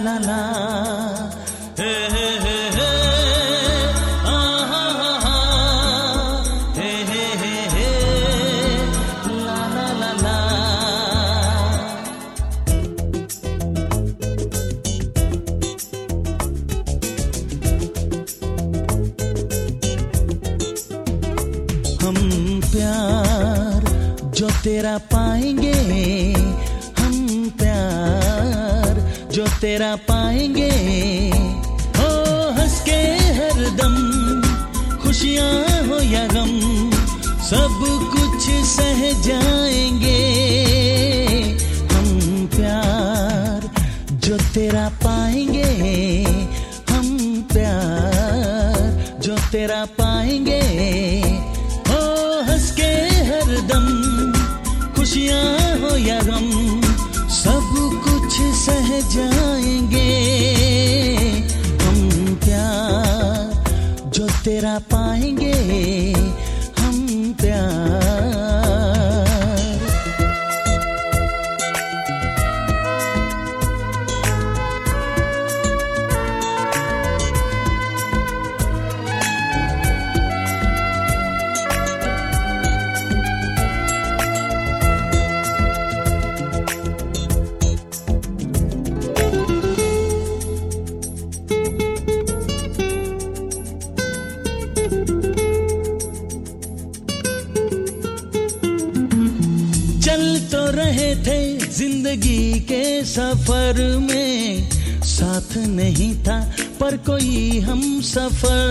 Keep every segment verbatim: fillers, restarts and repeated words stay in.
ला ला हे हे हे हे आ हा हा हा हे हे हे हे ला ला ला ला। हम प्यार जो तेरा पाएंगे, हम प्यार जो तेरा पाएंगे, हो हंस के हरदम खुशियां हो या गम, सब कुछ सह जाएंगे। हम प्यार जो तेरा पाएंगे, हम प्यार जो तेरा पाएंगे, हो हंस के हरदम खुशियां हो या गम, सब कुछ सह जाएंगे। हम प्यार जो तेरा पाएंगे, हम प्यार। चल तो रहे थे जिंदगी के सफर में, साथ नहीं था पर कोई हम सफर।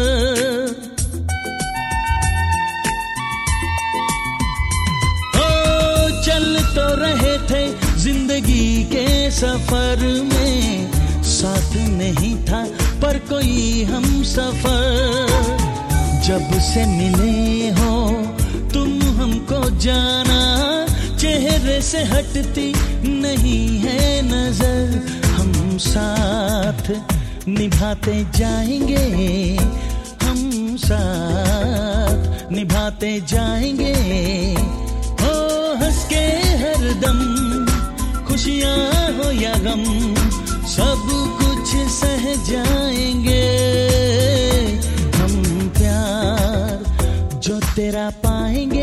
ओ चल तो रहे थे जिंदगी के सफर में, साथ नहीं था पर कोई हम सफर। जब से मिले हो तुम हमको जाना, चेहरे से हटती नहीं है नजर। हम साथ निभाते जाएंगे, हम साथ निभाते जाएंगे, हो हंस के हरदम खुशियां हो या गम, सब कुछ सह जाएंगे। हम प्यार जो तेरा पाएंगे,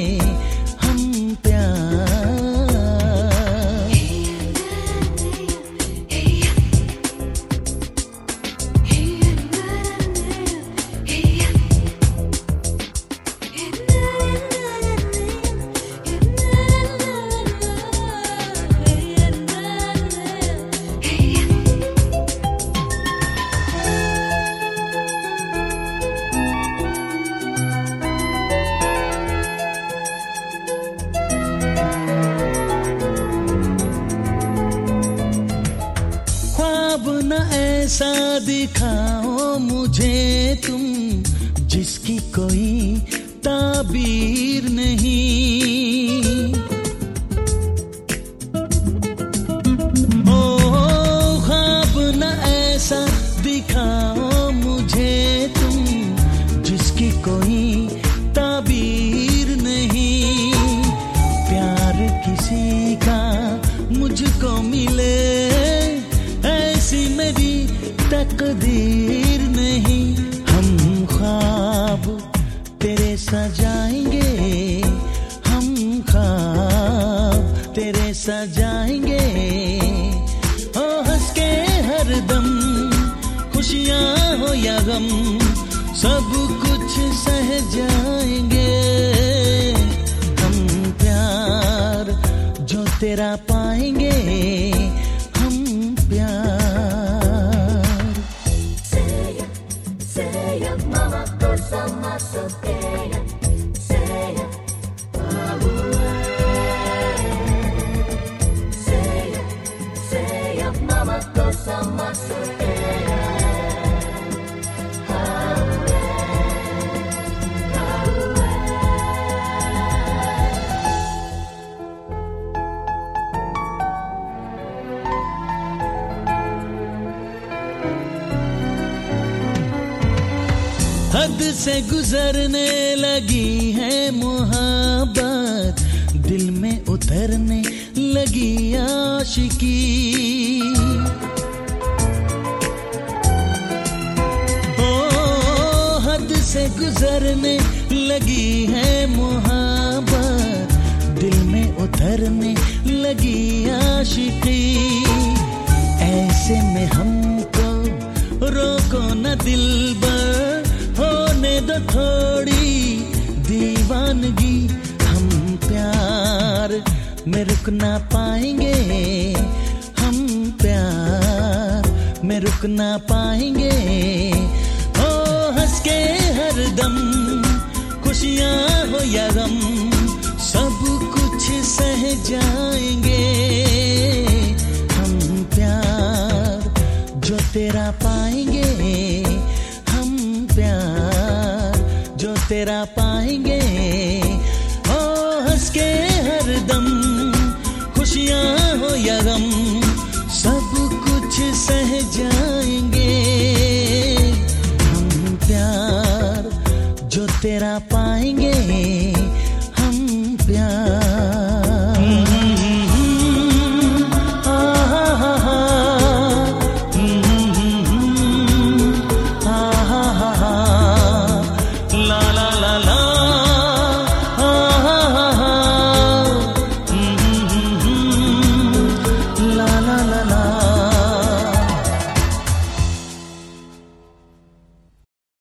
न ऐसा दिखाओ मुझे तुम जिसकी कोई ताबीर नहीं। ओ ख्वाब न ऐसा दिखाओ मुझे तुम जिसकी कोई ताबीर नहीं। प्यार किसी का मुझको मिले ऐसी मेरी तकदीर नहीं। हम ख्वाब तेरे सजाएंगे, हम ख्वाब तेरे सजाएंगे, ओ हंस के हरदम खुशियां हो या गम, सब कुछ सह जाएंगे। हम प्यार जो तेरा पाएंगे, हम प्यार। हद से गुजरने लगी है मोहब्बत, दिल में उतरने लगी आशिकी। गुजरने लगी है मोहब्बत, दिल में उतरने लगी आशिकी। ऐसे में हमको रोको न दिलबर, होने दो थोड़ी दीवानगी। हम प्यार में रुक ना पाएंगे, हम प्यार में रुक ना पाएंगे। ओ हंस के हरदम, खुशियाँ हो या गम, सब कुछ सह जाएंगे। हम प्यार जो तेरा पाएंगे, हम प्यार जो तेरा पाएंगे।